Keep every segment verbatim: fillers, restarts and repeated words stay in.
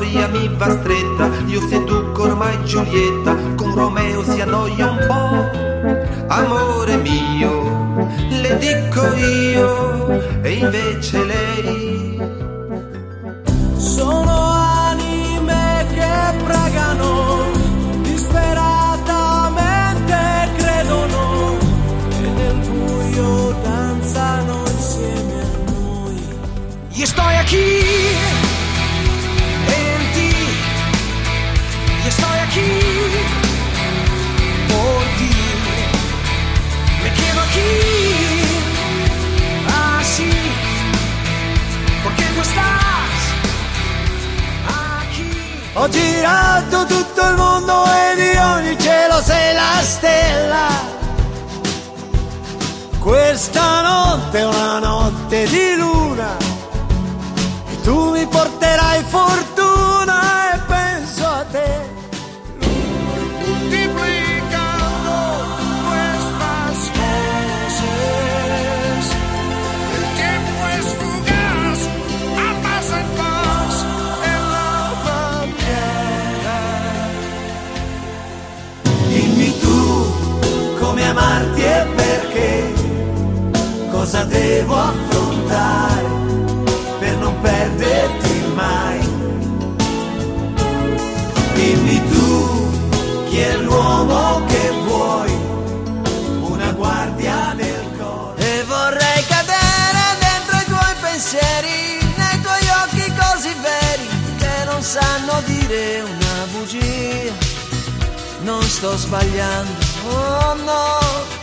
storia mi va stretta, io seduco ormai Giulietta, con Romeo si annoia un po'. Amore mio, le dico io, e invece lei. Sono anime che pregano, disperatamente credono, e nel buio danzano insieme a noi. Io sto qui, en ti, yo estoy aquí por ti, me quedo aquí, así, porque tú estás aquí. Ho girato tutto il mondo e di ogni cielo sei la stella. Questa notte è una notte di luna, tu mi porterai fortuna e penso a te. Multiplicando nuestras cosas, el tiempo es fugaz, pasa en paz en la bandiera. Dimmi tu come amarti e perché, cosa devo affrontare per non perderti mai. Dimmi tu chi è l'uomo che vuoi, una guardia del cuore. E vorrei cadere dentro i tuoi pensieri, nei tuoi occhi così veri che non sanno dire una bugia. Non sto sbagliando, oh no,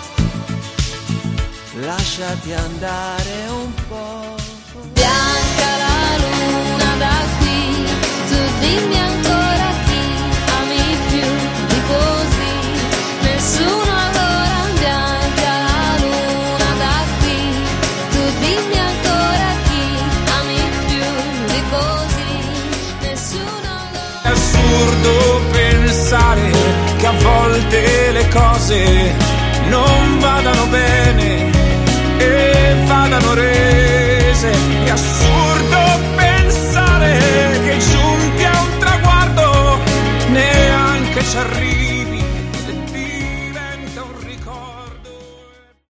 lasciati andare un po'. Bianca la luna da qui, tu dimmi ancora chi ami più di così, nessuno allora. Bianca la luna da qui, tu dimmi ancora chi ami più di così, nessuno allora. È assurdo pensare che a volte le cose non vadano bene,